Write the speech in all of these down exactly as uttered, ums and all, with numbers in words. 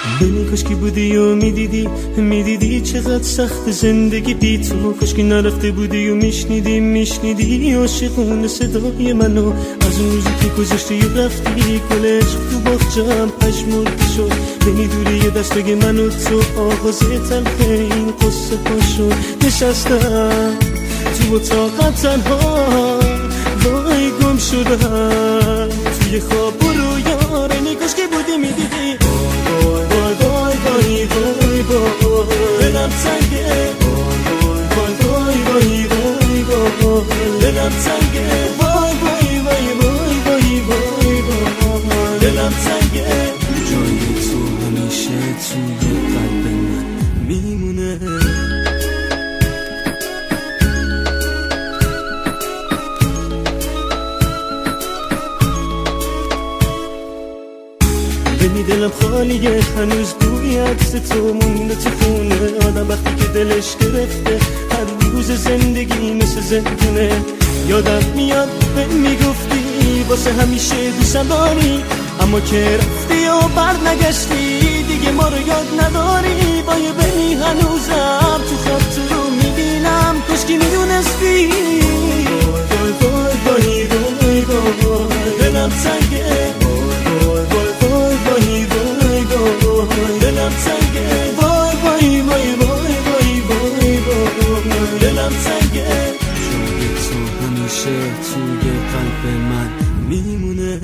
ببین کاش که بودی و میدیدی میدیدی چقدر سخت زندگی بی تو، کاش که نرفته بودی و میشنیدی میشنیدی عاشقونه صدای منو از اون روزی که گذاشتی و رفتی گل عشق تو باغچه‌ام پژمرده شد. بینی دوری یه دست بگه من و تو آغاز تلخ این قصه ها شد. نشستم تو اتاقم تنها وای گم شدم توی خواب و رویا، نگاش که بودی میدیدی وای وای وای وای وای دلم تنگه وای وای وای وای وای دلم تنگه وای وای وای وای وای وای وای دلم تنگه. جای تو همیشه توی قلب من میمونه. ببین دلم خالیه هنوز بوی عکس تو مونده تو خونه آدم وقتی که دلش گرفته هر روز زندگی مثل زندونه. یادم میاد به میگفتی واسه همیشه دوستم داری، اما که رفتی و بر نگشتی دیگه ما رو یاد نداری. با یه بینی هنوزم تو خواب تو رو میبینم کاش که میدونستی. وای وای وای وای وای دلم تنگه دلم تنگه وای وای وای وای وای وای وای دلم تنگه. جای تو همیشه توی قلب من میمونه.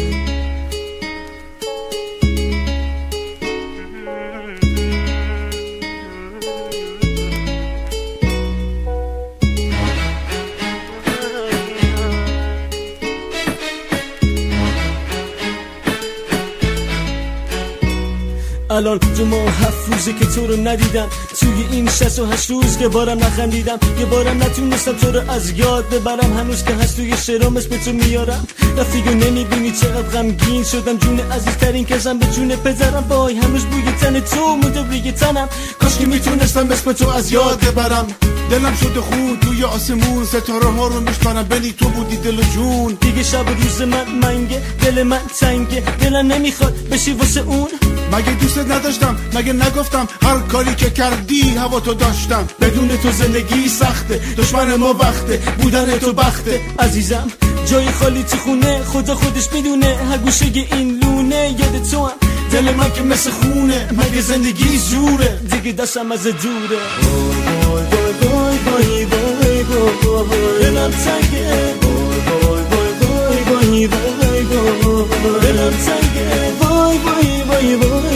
الان تو ما هفت روزه که تو رو ندیدم، توی این شصت و هشت روز که بارم نخندیدم، یه بارم نتونستم تو رو از یاد ببرم. هنوز که هست توی شعرام اسم تو میارم، رفتی و نمیبینی چقدر غمگین شدم. جون عزیزترین کسم به جون پدرم، وای هنوز بوی تن تو مونده روی تنم. کاش که میتونستم اسم تو از یاد ببرم. دلم شده خون توی آسمون، ستاره ها رو میشمارم بلی تو بودی دل و جون. دیگه شب روز من منگه دل من تنگه، دلم نمیخواد بشی واسه اون. مگه دوست نداشتم مگه نگفتم هر کاری که کردی هوا تو داشتم. بدون تو زندگی سخته، دشمن ما وقته، بودن تو بخته. عزیزم جای خالی تو خونه خدا خودش میدونه، هر گوشه این لونه یاد تو هم. دل من که مثل خونه مگه زندگی زوره دیگه دستم از دوره. وای وای وای وای وای وای دلم تنگه وای وای وای وای وای وای دلم تنگه وای وای وای وای